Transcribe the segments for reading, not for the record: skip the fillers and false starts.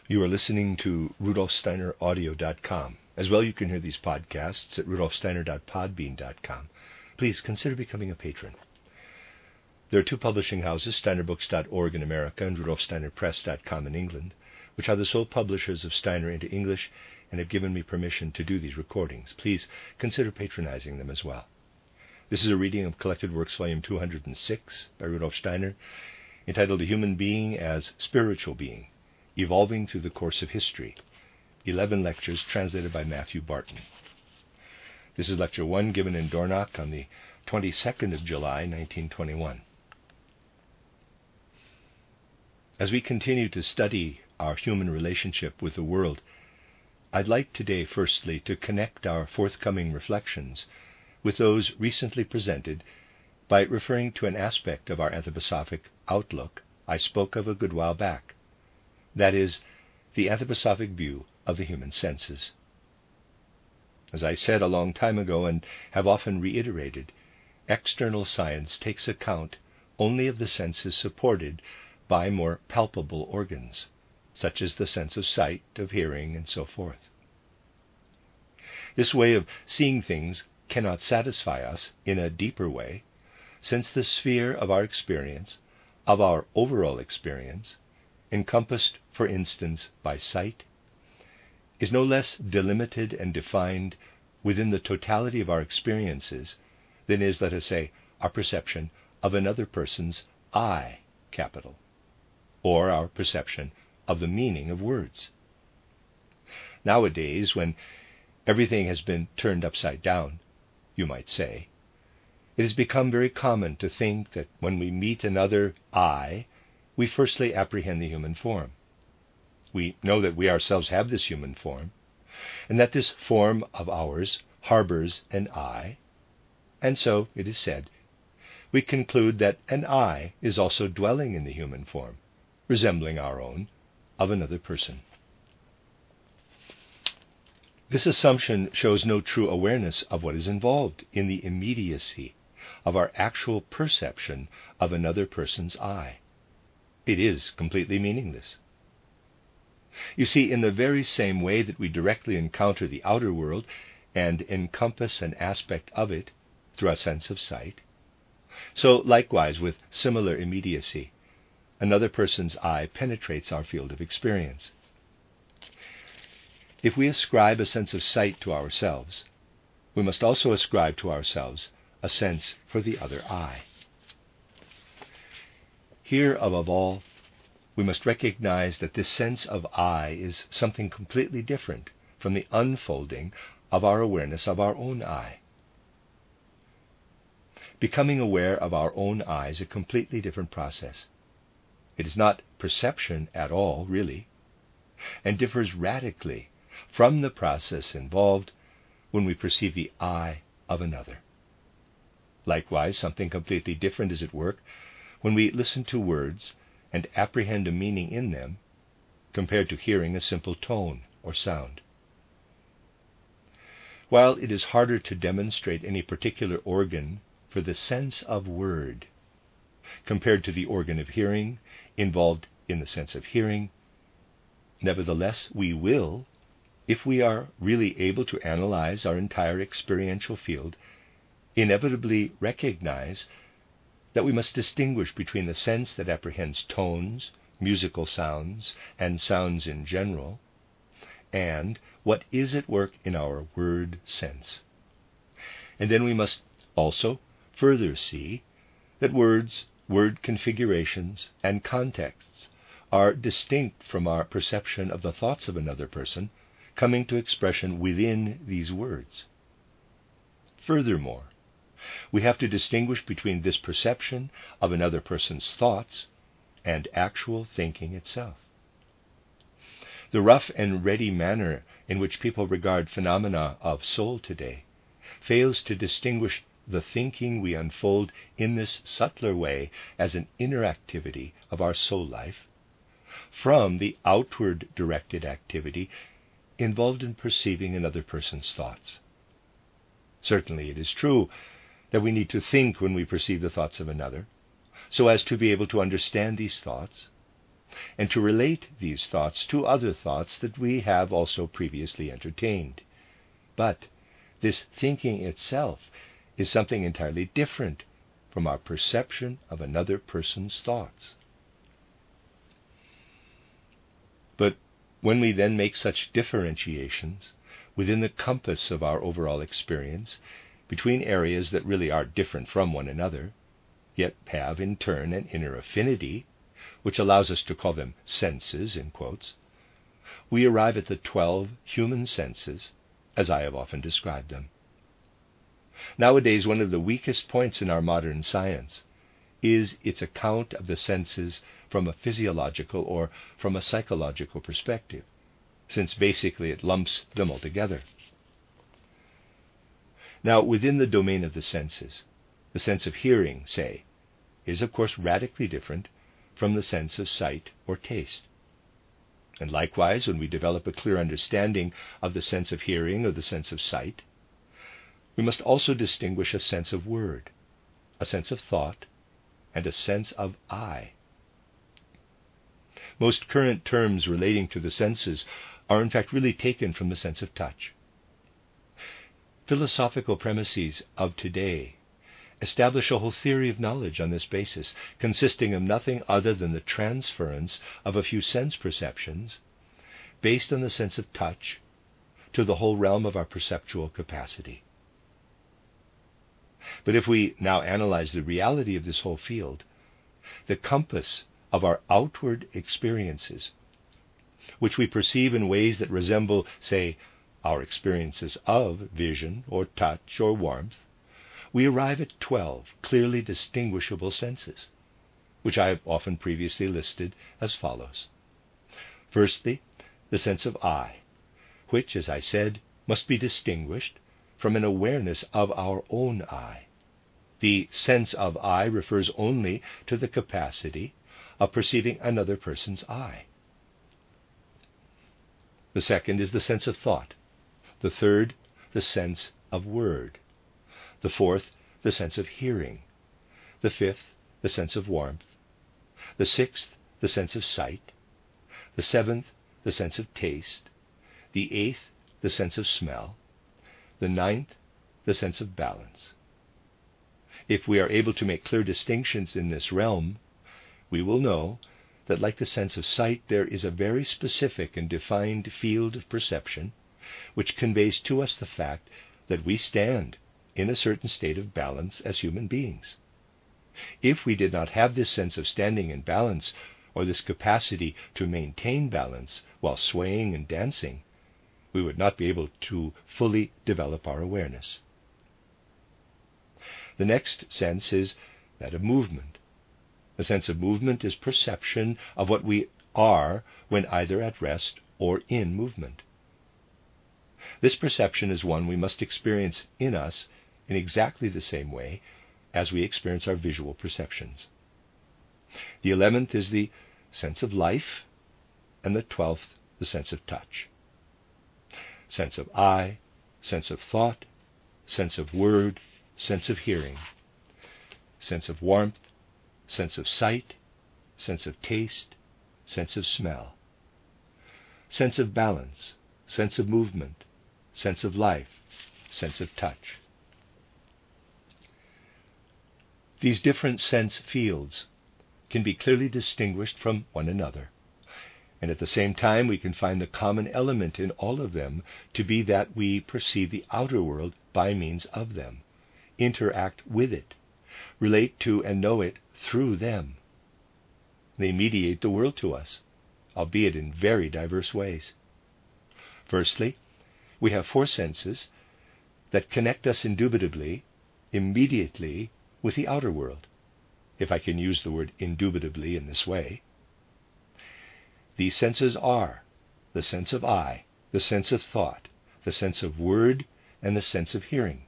You are listening to RudolfSteinerAudio.com. As well, you can hear these podcasts at RudolfSteiner.podbean.com. Please consider becoming a patron. There are two publishing houses, SteinerBooks.org in America and RudolfSteinerPress.com in England, which are the sole publishers of Steiner into English and have given me permission to do these recordings. Please consider patronizing them as well. This is a reading of Collected Works, Volume 206 by Rudolf Steiner, entitled A Human Being as Spiritual Being, Evolving Through the Course of History. 11 lectures translated by Matthew Barton. This is Lecture 1 given in Dornach on the 22nd of July, 1921. As we continue to study our human relationship with the world, I'd like today firstly to connect our forthcoming reflections with those recently presented by referring to an aspect of our anthroposophic outlook I spoke of a good while back. That is, the anthroposophic view of the human senses. As I said a long time ago and have often reiterated, external science takes account only of the senses supported by more palpable organs, such as the sense of sight, of hearing, and so forth. This way of seeing things cannot satisfy us in a deeper way, since the sphere of our experience, of our overall experience, encompassed, for instance, by sight, is no less delimited and defined within the totality of our experiences than is, let us say, our perception of another person's I, capital, or our perception of the meaning of words. Nowadays, when everything has been turned upside down, you might say, it has become very common to think that when we meet another I, we firstly apprehend the human form. We know that we ourselves have this human form, and that this form of ours harbors an I, and so, it is said, we conclude that an I is also dwelling in the human form, resembling our own, of another person. This assumption shows no true awareness of what is involved in the immediacy of our actual perception of another person's I. It is completely meaningless. You see, in the very same way that we directly encounter the outer world and encompass an aspect of it through our sense of sight, so likewise with similar immediacy, another person's I penetrates our field of experience. If we ascribe a sense of sight to ourselves, we must also ascribe to ourselves a sense for the other I. Here, above all, we must recognize that this sense of I is something completely different from the unfolding of our awareness of our own I. Becoming aware of our own I is a completely different process. It is not perception at all, really, and differs radically from the process involved when we perceive the I of another. Likewise, something completely different is at work when we listen to words and apprehend a meaning in them, compared to hearing a simple tone or sound. While it is harder to demonstrate any particular organ for the sense of word, compared to the organ of hearing involved in the sense of hearing, nevertheless we will, if we are really able to analyze our entire experiential field, inevitably recognize that we must distinguish between the sense that apprehends tones, musical sounds, and sounds in general, and what is at work in our word sense. And then we must also further see that words, word configurations, and contexts are distinct from our perception of the thoughts of another person coming to expression within these words. Furthermore, we have to distinguish between this perception of another person's thoughts and actual thinking itself. The rough and ready manner in which people regard phenomena of soul today fails to distinguish the thinking we unfold in this subtler way as an inner activity of our soul life from the outward directed activity involved in perceiving another person's thoughts. Certainly it is true that we need to think when we perceive the thoughts of another, so as to be able to understand these thoughts, and to relate these thoughts to other thoughts that we have also previously entertained. But this thinking itself is something entirely different from our perception of another person's thoughts. But when we then make such differentiations within the compass of our overall experience between areas that really are different from one another, yet have in turn an inner affinity, which allows us to call them senses, in quotes, we arrive at the 12 human senses, as I have often described them. Nowadays, one of the weakest points in our modern science is its account of the senses from a physiological or from a psychological perspective, since basically it lumps them all together. Now, within the domain of the senses, the sense of hearing, say, is of course radically different from the sense of sight or taste. And likewise, when we develop a clear understanding of the sense of hearing or the sense of sight, we must also distinguish a sense of word, a sense of thought, and a sense of I. Most current terms relating to the senses are in fact really taken from the sense of touch. Philosophical premises of today establish a whole theory of knowledge on this basis, consisting of nothing other than the transference of a few sense perceptions based on the sense of touch to the whole realm of our perceptual capacity. But if we now analyze the reality of this whole field, the compass of our outward experiences, which we perceive in ways that resemble, say, our experiences of vision or touch or warmth, we arrive at 12 clearly distinguishable senses, which I have often previously listed as follows. Firstly, the sense of I, which, as I said, must be distinguished from an awareness of our own I. The sense of I refers only to the capacity of perceiving another person's I. The second is the sense of thought. The third, the sense of word. The fourth, the sense of hearing. The fifth, the sense of warmth. The sixth, the sense of sight. The seventh, the sense of taste. The eighth, the sense of smell. The ninth, the sense of balance. If we are able to make clear distinctions in this realm, we will know that, like the sense of sight, there is a very specific and defined field of perception which conveys to us the fact that we stand in a certain state of balance as human beings. If we did not have this sense of standing in balance, or this capacity to maintain balance while swaying and dancing, we would not be able to fully develop our awareness. The next sense is that of movement. The sense of movement is perception of what we are when either at rest or in movement. This perception is one we must experience in us in exactly the same way as we experience our visual perceptions. The 11th is the sense of life, and the 12th, the sense of touch. Sense of I, sense of thought, sense of word, sense of hearing, sense of warmth, sense of sight, sense of taste, sense of smell, sense of balance, sense of movement, sense of life, sense of touch. These different sense fields can be clearly distinguished from one another, and at the same time we can find the common element in all of them to be that we perceive the outer world by means of them, interact with it, relate to and know it through them. They mediate the world to us, albeit in very diverse ways. Firstly, we have 4 senses that connect us indubitably, immediately, with the outer world, if I can use the word indubitably in this way. These senses are the sense of I, the sense of thought, the sense of word, and the sense of hearing.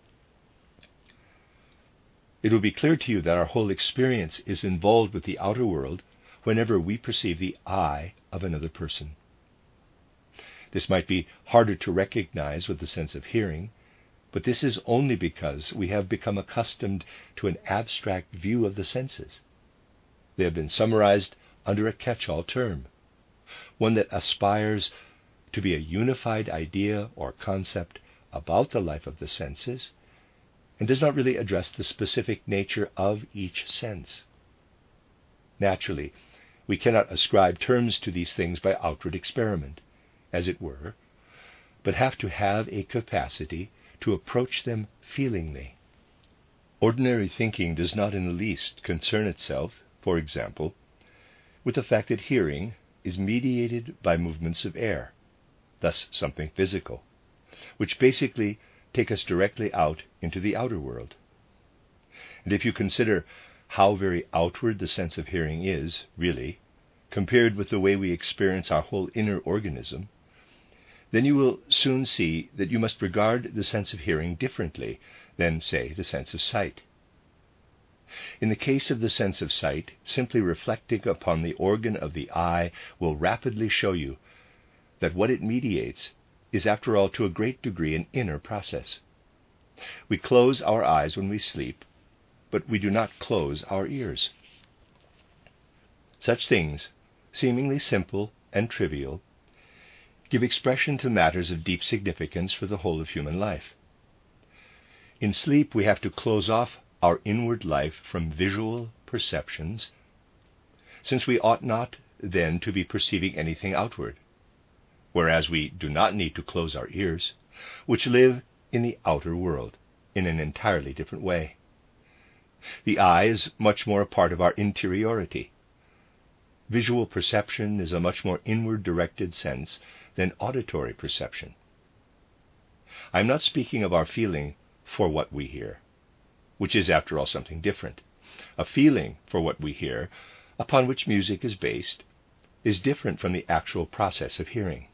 It will be clear to you that our whole experience is involved with the outer world whenever we perceive the I of another person. This might be harder to recognize with the sense of hearing, but this is only because we have become accustomed to an abstract view of the senses. They have been summarized under a catch-all term, one that aspires to be a unified idea or concept about the life of the senses, and does not really address the specific nature of each sense. Naturally, we cannot ascribe terms to these things by outward experiment, as it were, but have to have a capacity to approach them feelingly. Ordinary thinking does not in the least concern itself, for example, with the fact that hearing is mediated by movements of air, thus something physical, which basically take us directly out into the outer world. And if you consider how very outward the sense of hearing is, really, compared with the way we experience our whole inner organism, then you will soon see that you must regard the sense of hearing differently than, say, the sense of sight. In the case of the sense of sight, simply reflecting upon the organ of the eye will rapidly show you that what it mediates is, after all, to a great degree an inner process. We close our eyes when we sleep, but we do not close our ears. Such things, seemingly simple and trivial, give expression to matters of deep significance for the whole of human life. In sleep, we have to close off our inward life from visual perceptions, since we ought not then to be perceiving anything outward, whereas we do not need to close our ears, which live in the outer world in an entirely different way. The eye is much more a part of our interiority. Visual perception is a much more inward-directed sense than auditory perception. I am not speaking of our feeling for what we hear, which is, after all, something different. A feeling for what we hear, upon which music is based, is different from the actual process of hearing.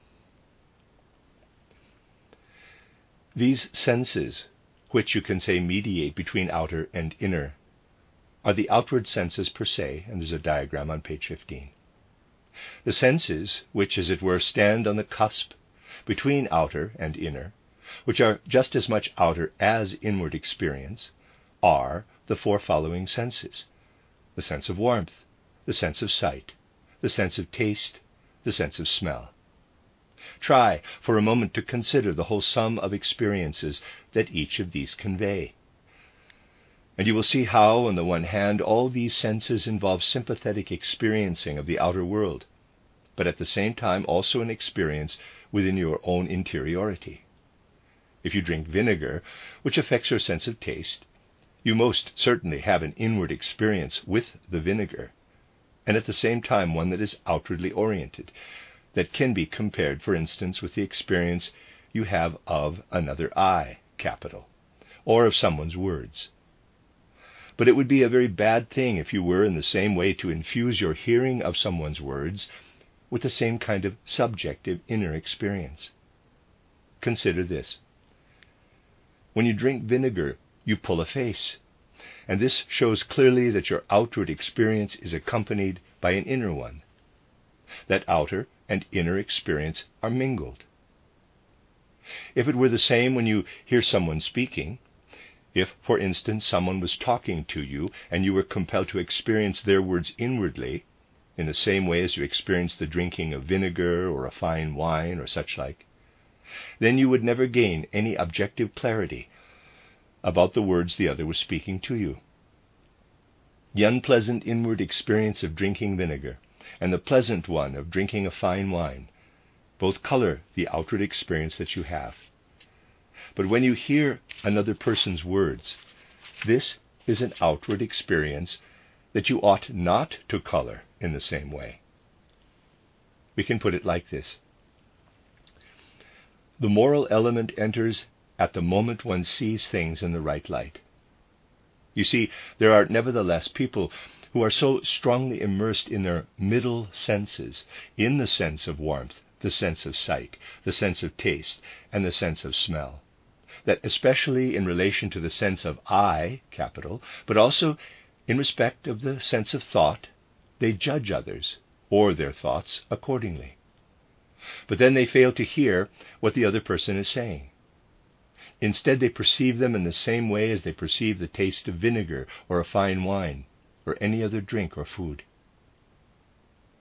These senses, which you can say mediate between outer and inner, are the outward senses per se, and there's a diagram on page 15. The senses, which, as it were, stand on the cusp between outer and inner, which are just as much outer as inward experience, are the four following senses: the sense of warmth, the sense of sight, the sense of taste, the sense of smell. Try for a moment to consider the whole sum of experiences that each of these convey. And you will see how, on the one hand, all these senses involve sympathetic experiencing of the outer world, but at the same time also an experience within your own interiority. If you drink vinegar, which affects your sense of taste, you most certainly have an inward experience with the vinegar, and at the same time one that is outwardly oriented, that can be compared, for instance, with the experience you have of another eye, capital, or of someone's words. But it would be a very bad thing if you were in the same way to infuse your hearing of someone's words with the same kind of subjective inner experience. Consider this. When you drink vinegar, you pull a face, and this shows clearly that your outward experience is accompanied by an inner one. That outer and inner experience are mingled. If it were the same when you hear someone speaking, if, for instance, someone was talking to you and you were compelled to experience their words inwardly, in the same way as you experience the drinking of vinegar or a fine wine or such like, then you would never gain any objective clarity about the words the other was speaking to you. The unpleasant inward experience of drinking vinegar and the pleasant one of drinking a fine wine both color the outward experience that you have. But when you hear another person's words, this is an outward experience that you ought not to color in the same way. We can put it like this. The moral element enters at the moment one sees things in the right light. You see, there are nevertheless people who are so strongly immersed in their middle senses, in the sense of warmth, the sense of sight, the sense of taste, and the sense of smell, that especially in relation to the sense of I, capital, but also in respect of the sense of thought, they judge others, or their thoughts, accordingly. But then they fail to hear what the other person is saying. Instead, they perceive them in the same way as they perceive the taste of vinegar or a fine wine or any other drink or food.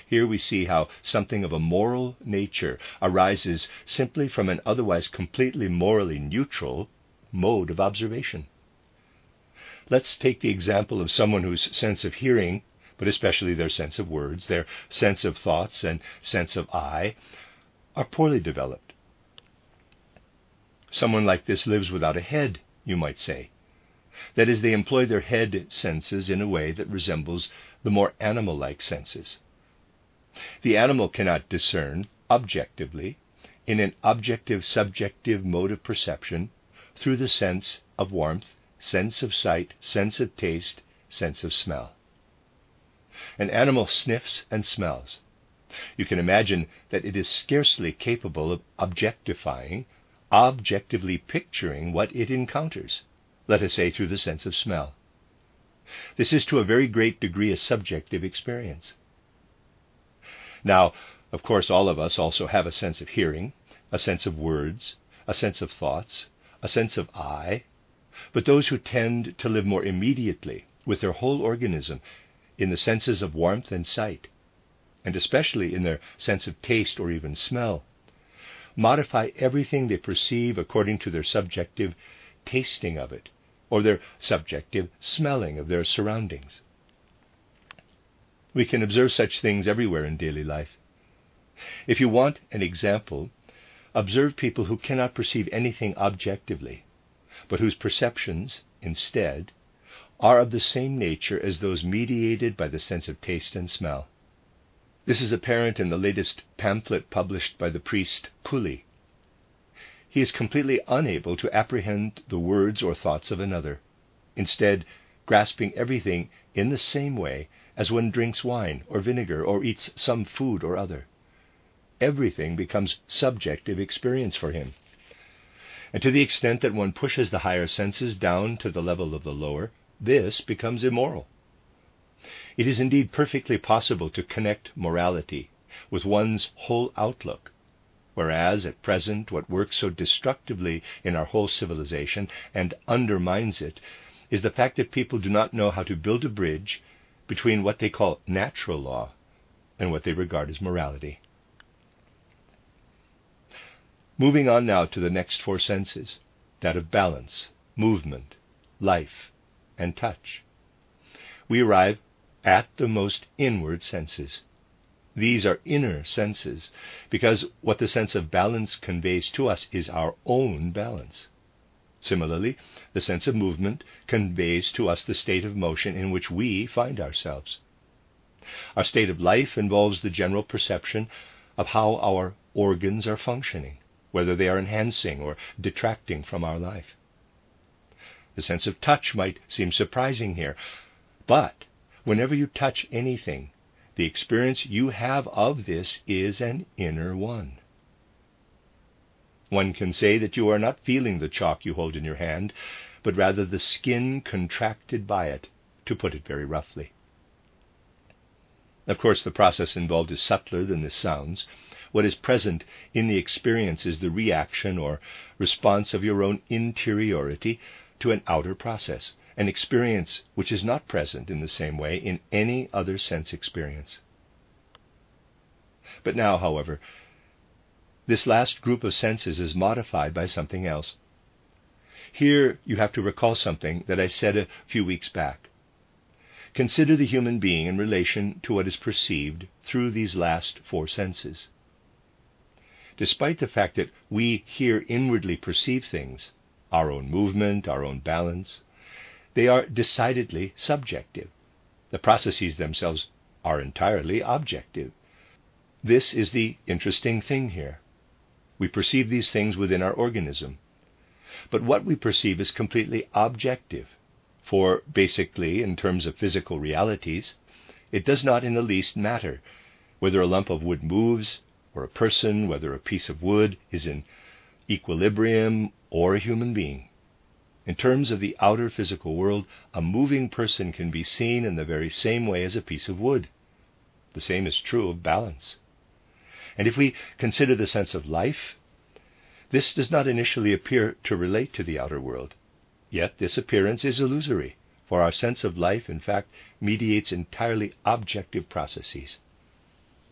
Here we see how something of a moral nature arises simply from an otherwise completely morally neutral mode of observation. Let's take the example of someone whose sense of hearing, but especially their sense of words, their sense of thoughts and sense of I, are poorly developed. Someone like this lives without a head, you might say. That is, they employ their head senses in a way that resembles the more animal-like senses. The animal cannot discern objectively, in an objective-subjective mode of perception, through the sense of warmth, sense of sight, sense of taste, sense of smell. An animal sniffs and smells. You can imagine that it is scarcely capable of objectively picturing what it encounters, let us say through the sense of smell. This is to a very great degree a subjective experience. Now, of course, all of us also have a sense of hearing, a sense of words, a sense of thoughts, a sense of I, but those who tend to live more immediately with their whole organism in the senses of warmth and sight, and especially in their sense of taste or even smell, modify everything they perceive according to their subjective tasting of it, or their subjective smelling of their surroundings. We can observe such things everywhere in daily life. If you want an example, observe people who cannot perceive anything objectively, but whose perceptions, instead, are of the same nature as those mediated by the sense of taste and smell. This is apparent in the latest pamphlet published by the priest Cooley. He is completely unable to apprehend the words or thoughts of another, instead grasping everything in the same way as one drinks wine or vinegar or eats some food or other. Everything becomes subjective experience for him. And to the extent that one pushes the higher senses down to the level of the lower, this becomes immoral. It is indeed perfectly possible to connect morality with one's whole outlook, whereas at present what works so destructively in our whole civilization and undermines it is the fact that people do not know how to build a bridge between what they call natural law and what they regard as morality. Moving on now to the next four senses, that of balance, movement, life, and touch. We arrive at the most inward senses. These are inner senses, because what the sense of balance conveys to us is our own balance. Similarly, the sense of movement conveys to us the state of motion in which we find ourselves. Our state of life involves the general perception of how our organs are functioning, whether they are enhancing or detracting from our life. The sense of touch might seem surprising here, but whenever you touch anything, the experience you have of this is an inner one. One can say that you are not feeling the chalk you hold in your hand, but rather the skin contracted by it, to put it very roughly. Of course, the process involved is subtler than this sounds. What is present in the experience is the reaction or response of your own interiority to an outer process, an experience which is not present in the same way in any other sense experience. But now, however, this last group of senses is modified by something else. Here you have to recall something that I said a few weeks back. Consider the human being in relation to what is perceived through these last four senses. Despite the fact that we here inwardly perceive things, our own movement, our own balance, they are decidedly subjective. The processes themselves are entirely objective. This is the interesting thing here. We perceive these things within our organism. But what we perceive is completely objective, for basically, in terms of physical realities, it does not in the least matter whether a lump of wood moves, or a person, whether a piece of wood is in equilibrium, or a human being. In terms of the outer physical world, a moving person can be seen in the very same way as a piece of wood. The same is true of balance. And if we consider the sense of life, this does not initially appear to relate to the outer world. Yet this appearance is illusory, for our sense of life, in fact, mediates entirely objective processes.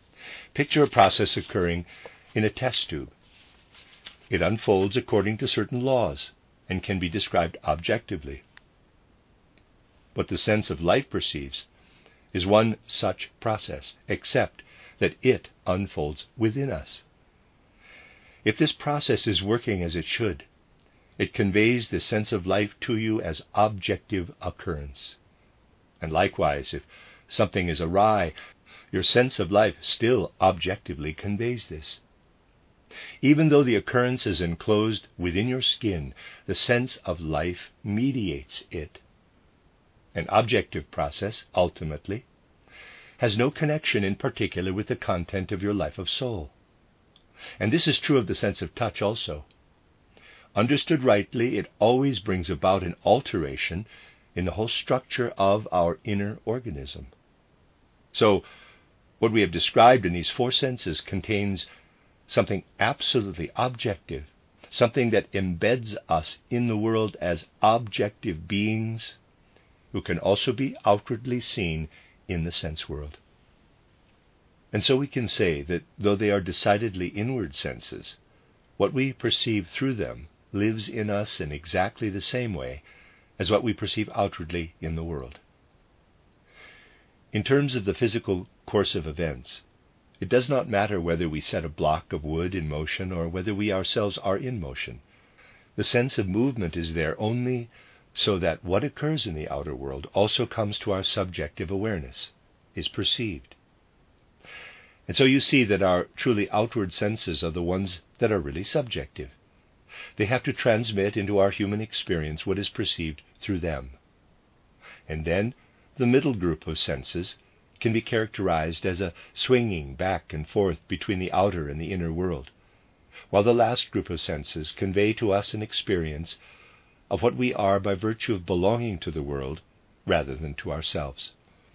Picture a process occurring in a test tube. It unfolds according to certain laws and can be described objectively. What the sense of life perceives is one such process, except that it unfolds within us. If this process is working as it should, it conveys the sense of life to you as objective occurrence. And likewise, if something is awry, your sense of life still objectively conveys this. Even though the occurrence is enclosed within your skin, the sense of life mediates it. An objective process, ultimately, has no connection in particular with the content of your life of soul. And this is true of the sense of touch also. Understood rightly, it always brings about an alteration in the whole structure of our inner organism. So, what we have described in these four senses contains something absolutely objective, something that embeds us in the world as objective beings who can also be outwardly seen in the sense world. And so we can say that though they are decidedly inward senses, what we perceive through them lives in us in exactly the same way as what we perceive outwardly in the world. In terms of the physical course of events, it does not matter whether we set a block of wood in motion or whether we ourselves are in motion. The sense of movement is there only so that what occurs in the outer world also comes to our subjective awareness, is perceived. And so you see that our truly outward senses are the ones that are really subjective. They have to transmit into our human experience what is perceived through them. And then the middle group of senses can be characterized as a swinging back and forth between the outer and the inner world, while the last group of senses convey to us an experience of what we are by virtue of belonging to the world rather than to ourselves.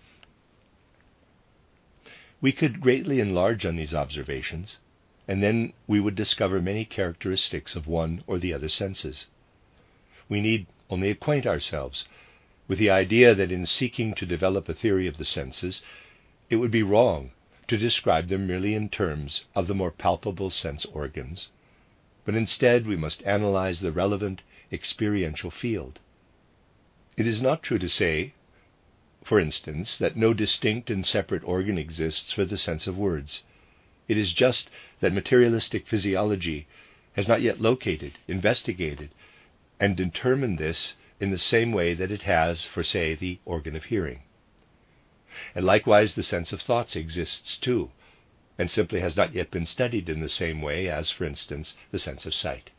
We could greatly enlarge on these observations, and then we would discover many characteristics of one or the other senses. We need only acquaint ourselves with the idea that in seeking to develop a theory of the senses, it would be wrong to describe them merely in terms of the more palpable sense organs, but instead we must analyze the relevant experiential field. It is not true to say, for instance, that no distinct and separate organ exists for the sense of words. It is just that materialistic physiology has not yet located, investigated, and determined this in the same way that it has for, say, the organ of hearing. And likewise the sense of thoughts exists too, and simply has not yet been studied in the same way as, for instance, the sense of sight.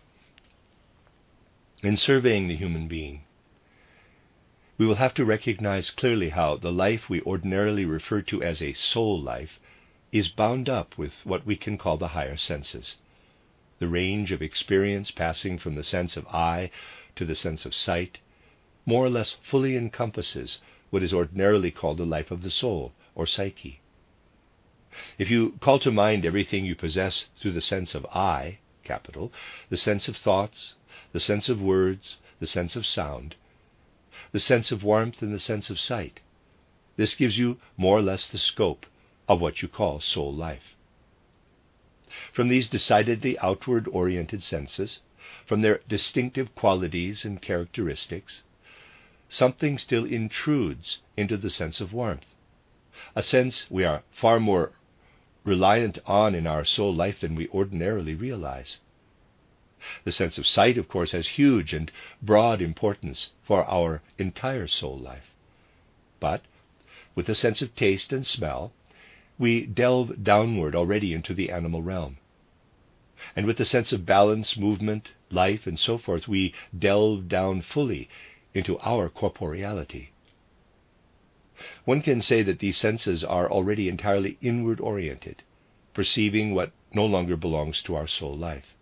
In surveying the human being, we will have to recognize clearly how the life we ordinarily refer to as a soul life is bound up with what we can call the higher senses. The range of experience passing from the sense of eye to the sense of sight more or less fully encompasses what is ordinarily called the life of the soul, or psyche. If you call to mind everything you possess through the sense of eye, capital, the sense of thoughts, the sense of words, the sense of sound, the sense of warmth, and the sense of sight, this gives you more or less the scope of what you call soul life. From these decidedly outward-oriented senses, from their distinctive qualities and characteristics, something still intrudes into the sense of warmth, a sense we are far more reliant on in our soul life than we ordinarily realize. The sense of sight, of course, has huge and broad importance for our entire soul life. But with the sense of taste and smell, we delve downward already into the animal realm. And with the sense of balance, movement, life, and so forth, we delve down fully into our corporeality. One can say that these senses are already entirely inward-oriented, perceiving what no longer belongs to our soul life.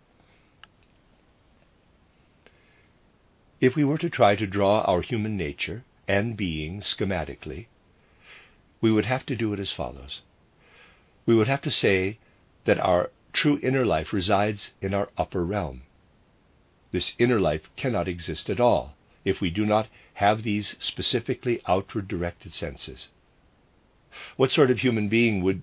If we were to try to draw our human nature and being schematically, we would have to do it as follows. We would have to say that our true inner life resides in our upper realm. This inner life cannot exist at all if we do not have these specifically outward-directed senses. What sort of human being would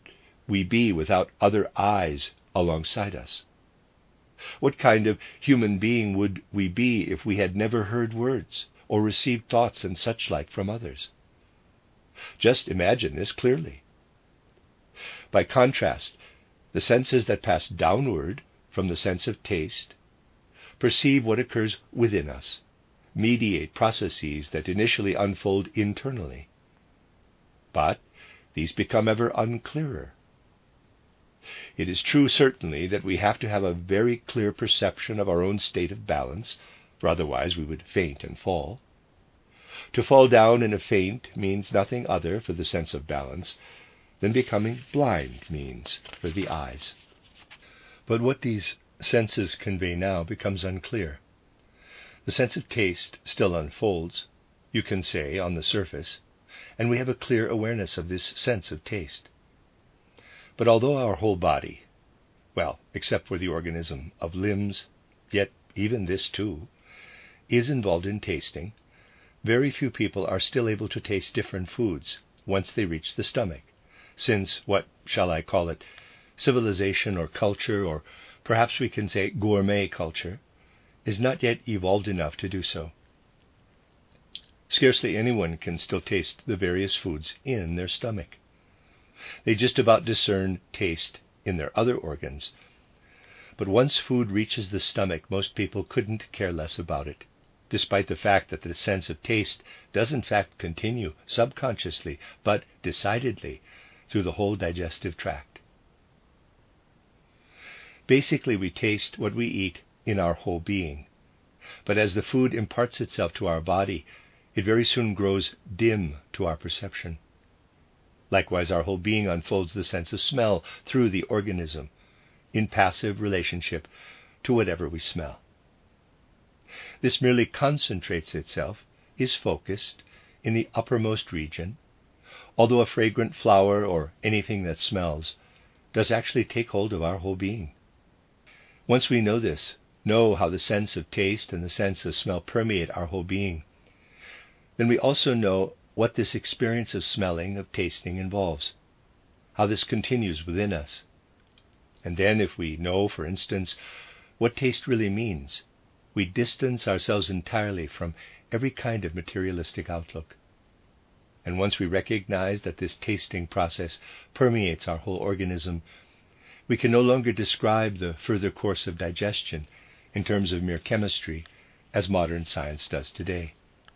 we be without other eyes alongside us? What kind of human being would we be if we had never heard words or received thoughts and such like from others? Just imagine this clearly. By contrast, the senses that pass downward from the sense of taste perceive what occurs within us, mediate processes that initially unfold internally. But these become ever unclearer. It is true, certainly, that we have to have a very clear perception of our own state of balance, for otherwise we would faint and fall. To fall down in a faint means nothing other for the sense of balance than becoming blind means for the eyes. But what these senses convey now becomes unclear. The sense of taste still unfolds, you can say, on the surface, and we have a clear awareness of this sense of taste. But although our whole body, well, except for the organism of limbs, yet even this too, is involved in tasting, very few people are still able to taste different foods once they reach the stomach, since what shall I call it, civilization or culture, or perhaps we can say gourmet culture, is not yet evolved enough to do so. Scarcely anyone can still taste the various foods in their stomach. They just about discern taste in their other organs. But once food reaches the stomach, most people couldn't care less about it, despite the fact that the sense of taste does in fact continue subconsciously, but decidedly, through the whole digestive tract. Basically, we taste what we eat in our whole being. But as the food imparts itself to our body, it very soon grows dim to our perception. Likewise, our whole being unfolds the sense of smell through the organism, in passive relationship to whatever we smell. This merely concentrates itself, is focused, in the uppermost region, although a fragrant flower or anything that smells does actually take hold of our whole being. Once we know this, know how the sense of taste and the sense of smell permeate our whole being, then we also know what this experience of smelling, of tasting involves, how this continues within us. And then if we know, for instance, what taste really means, we distance ourselves entirely from every kind of materialistic outlook. And once we recognize that this tasting process permeates our whole organism, we can no longer describe the further course of digestion in terms of mere chemistry, as modern science does today.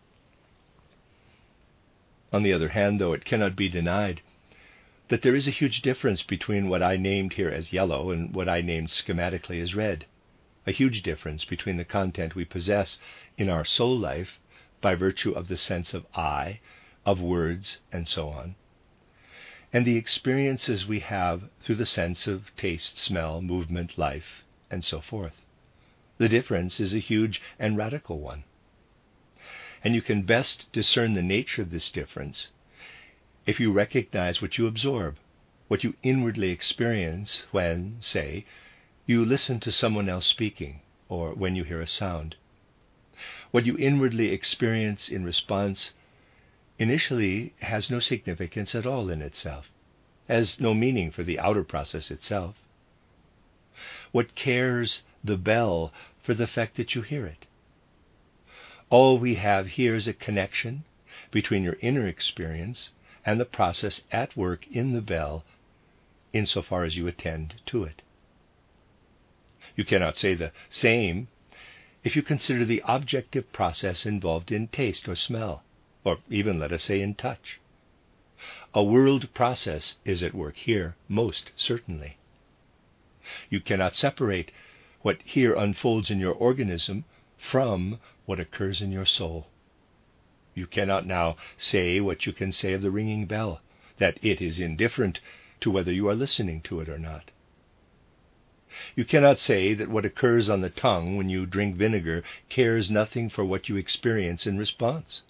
On the other hand, though, it cannot be denied that there is a huge difference between what I named here as yellow and what I named schematically as red. A huge difference between the content we possess in our soul life by virtue of the sense of I, of words, and so on, and the experiences we have through the sense of taste, smell, movement, life, and so forth. The difference is a huge and radical one. And you can best discern the nature of this difference if you recognize what you absorb, what you inwardly experience when, say, you listen to someone else speaking, or when you hear a sound. What you inwardly experience in response initially has no significance at all in itself, has no meaning for the outer process itself. What cares the bell for the fact that you hear it? All we have here is a connection between your inner experience and the process at work in the bell, insofar as you attend to it. You cannot say the same if you consider the objective process involved in taste or smell, or even, let us say, in touch. A world process is at work here, most certainly. You cannot separate what here unfolds in your organism from what occurs in your soul. You cannot now say what you can say of the ringing bell, that it is indifferent to whether you are listening to it or not. You cannot say that what occurs on the tongue when you drink vinegar cares nothing for what you experience in response.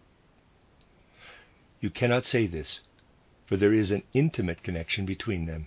You cannot say this, for there is an intimate connection between them.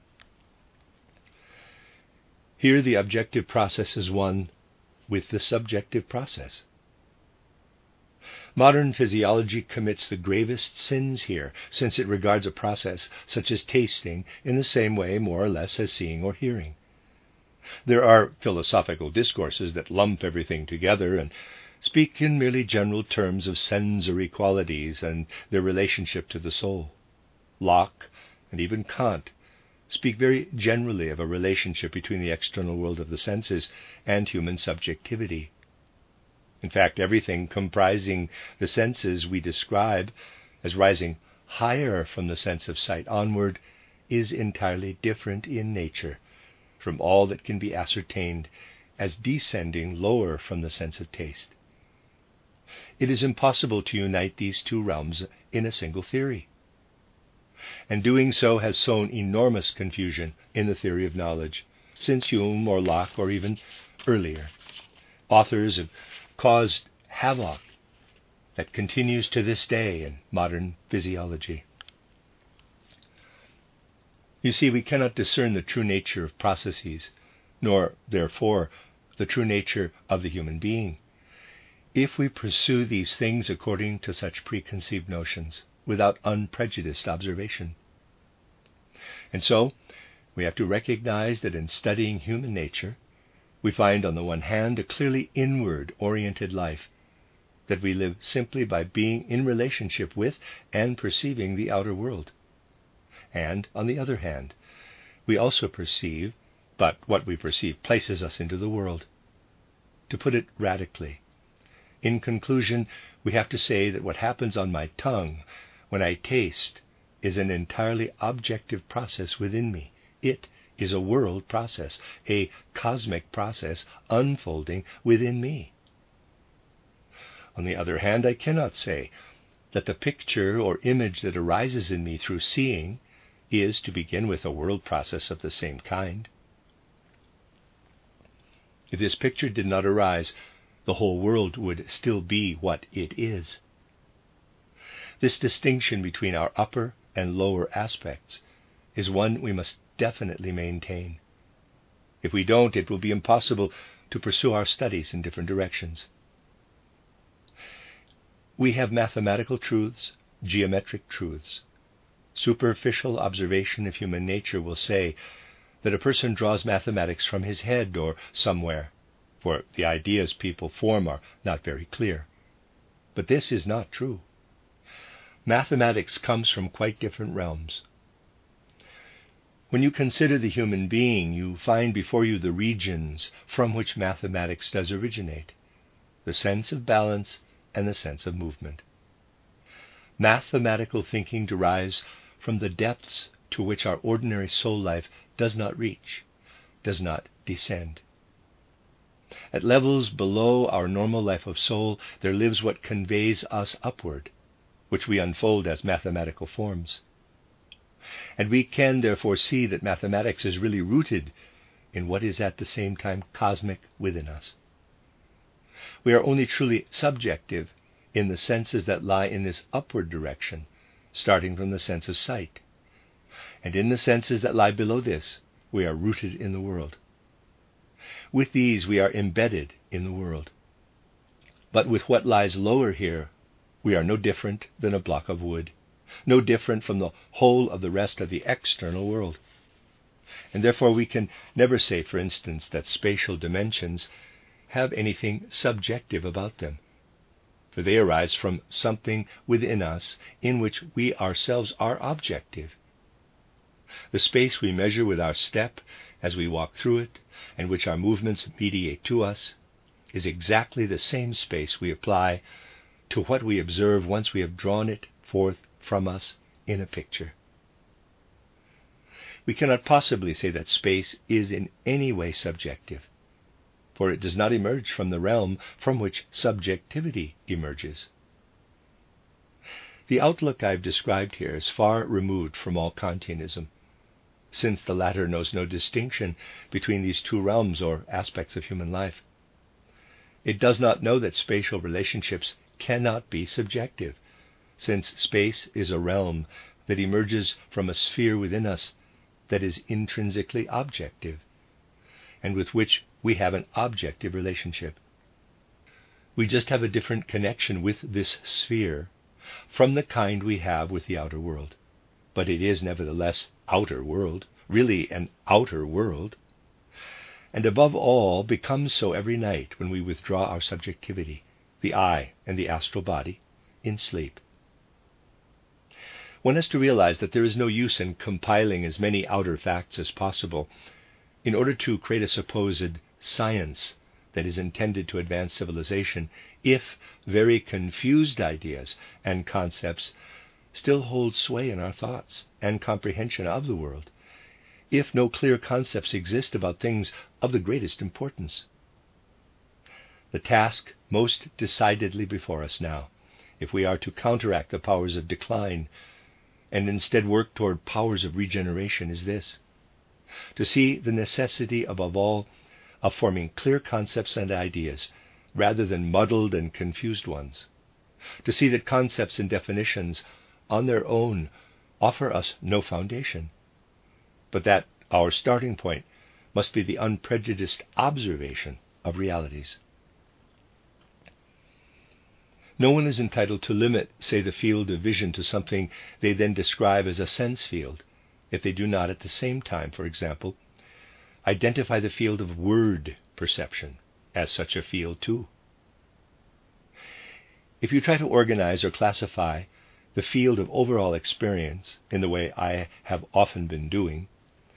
Here the objective process is one with the subjective process. Modern physiology commits the gravest sins here, since it regards a process such as tasting in the same way, more or less, as seeing or hearing. There are philosophical discourses that lump everything together and speak in merely general terms of sensory qualities and their relationship to the soul. Locke and even Kant speak very generally of a relationship between the external world of the senses and human subjectivity. In fact, everything comprising the senses we describe as rising higher from the sense of sight onward is entirely different in nature from all that can be ascertained as descending lower from the sense of taste. It is impossible to unite these two realms in a single theory, and doing so has sown enormous confusion in the theory of knowledge, since Hume or Locke or even earlier. Authors have caused havoc that continues to this day in modern physiology. You see, we cannot discern the true nature of processes, nor, therefore, the true nature of the human being, if we pursue these things according to such preconceived notions, without unprejudiced observation. And so, we have to recognize that in studying human nature, we find on the one hand a clearly inward-oriented life, that we live simply by being in relationship with and perceiving the outer world. And, on the other hand, we also perceive, but what we perceive places us into the world. To put it radically, in conclusion, we have to say that what happens on my tongue when I taste is an entirely objective process within me. It is a world process, a cosmic process unfolding within me. On the other hand, I cannot say that the picture or image that arises in me through seeing is, to begin with, a world process of the same kind. If this picture did not arise, the whole world would still be what it is. This distinction between our upper and lower aspects is one we must definitely maintain. If we don't, it will be impossible to pursue our studies in different directions. We have mathematical truths, geometric truths. Superficial observation of human nature will say that a person draws mathematics from his head or somewhere, for the ideas people form are not very clear. But this is not true. Mathematics comes from quite different realms. When you consider the human being, you find before you the regions from which mathematics does originate, the sense of balance and the sense of movement. Mathematical thinking derives from the depths to which our ordinary soul life does not reach, does not descend. At levels below our normal life of soul, there lives what conveys us upward, which we unfold as mathematical forms. And we can therefore see that mathematics is really rooted in what is at the same time cosmic within us. We are only truly subjective in the senses that lie in this upward direction, starting from the sense of sight. And in the senses that lie below this, we are rooted in the world. With these, we are embedded in the world. But with what lies lower here, we are no different than a block of wood, no different from the whole of the rest of the external world. And therefore we can never say, for instance, that spatial dimensions have anything subjective about them, for they arise from something within us in which we ourselves are objective. The space we measure with our step as we walk through it, and which our movements mediate to us, is exactly the same space we apply to what we observe once we have drawn it forth from us in a picture. We cannot possibly say that space is in any way subjective, for it does not emerge from the realm from which subjectivity emerges. The outlook I've described here is far removed from all Kantianism, since the latter knows no distinction between these two realms or aspects of human life. It does not know that spatial relationships cannot be subjective, since space is a realm that emerges from a sphere within us that is intrinsically objective, and with which we have an objective relationship. We just have a different connection with this sphere from the kind we have with the outer world. But it is nevertheless outer world, really an outer world, and above all becomes so every night when we withdraw our subjectivity, the I and the astral body, in sleep. One has to realize that there is no use in compiling as many outer facts as possible in order to create a supposed science that is intended to advance civilization if very confused ideas and concepts still hold sway in our thoughts and comprehension of the world, if no clear concepts exist about things of the greatest importance. The task most decidedly before us now, if we are to counteract the powers of decline and instead work toward powers of regeneration, is this: to see the necessity, above all, of forming clear concepts and ideas rather than muddled and confused ones, to see that concepts and definitions on their own offer us no foundation, but that our starting point must be the unprejudiced observation of realities. No one is entitled to limit, say, the field of vision to something they then describe as a sense field, if they do not at the same time, for example, identify the field of word perception as such a field too. If you try to organize or classify the field of overall experience in the way I have often been doing,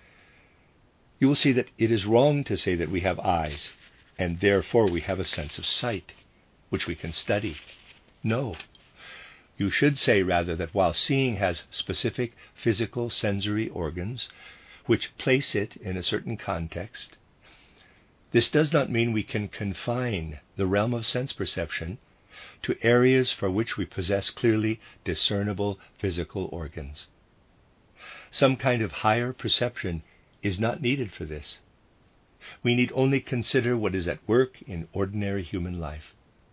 you will see that it is wrong to say that we have eyes and therefore we have a sense of sight, which we can study. No. You should say rather that while seeing has specific physical sensory organs which place it in a certain context, this does not mean we can confine the realm of sense perception to areas for which we possess clearly discernible physical organs. Some kind of higher perception is not needed for this. We need only consider what is at work in ordinary human life.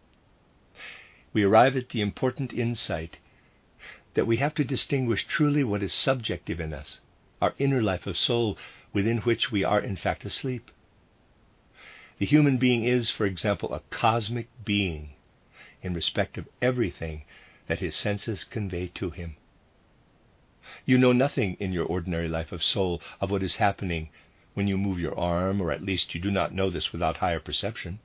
We arrive at the important insight that we have to distinguish truly what is subjective in us, our inner life of soul within which we are in fact asleep. The human being is, for example, a cosmic being in respect of everything that his senses convey to him. You know nothing in your ordinary life of soul of what is happening when you move your arm, or at least you do not know this without higher perception.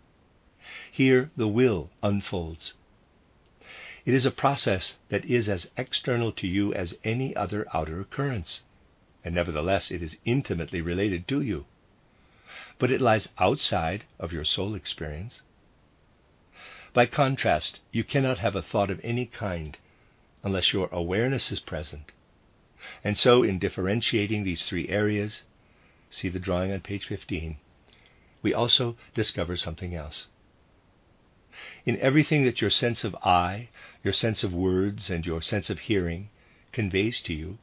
Here the will unfolds. It is a process that is as external to you as any other outer occurrence, and nevertheless it is intimately related to you. But it lies outside of your soul experience. By contrast, you cannot have a thought of any kind unless your awareness is present. And so, in differentiating these three areas, see the drawing on page 15, we also discover something else. In everything that your sense of I, your sense of words, and your sense of hearing conveys to you,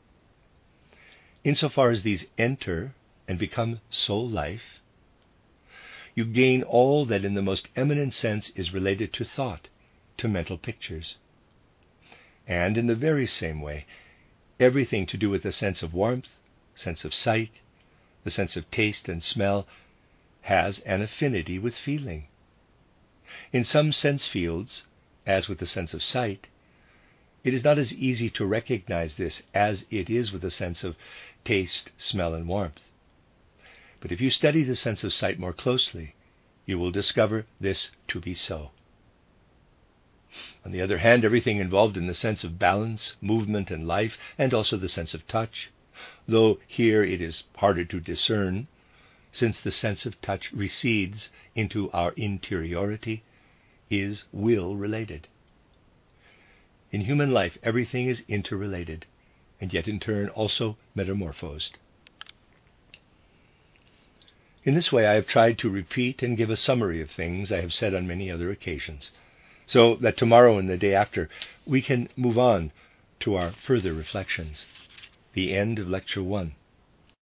insofar as these enter and become soul life, you gain all that in the most eminent sense is related to thought, to mental pictures. And in the very same way, everything to do with the sense of warmth, sense of sight, the sense of taste and smell, has an affinity with feeling. In some sense fields, as with the sense of sight, it is not as easy to recognize this as it is with the sense of taste, smell, and warmth. But if you study the sense of sight more closely, you will discover this to be so. On the other hand, everything involved in the sense of balance, movement, and life, and also the sense of touch, though here it is harder to discern, since the sense of touch recedes into our interiority, is will-related. In human life, everything is interrelated, and yet in turn also metamorphosed. In this way, I have tried to repeat and give a summary of things I have said on many other occasions, so that tomorrow and the day after we can move on to our further reflections. The end of Lecture 1.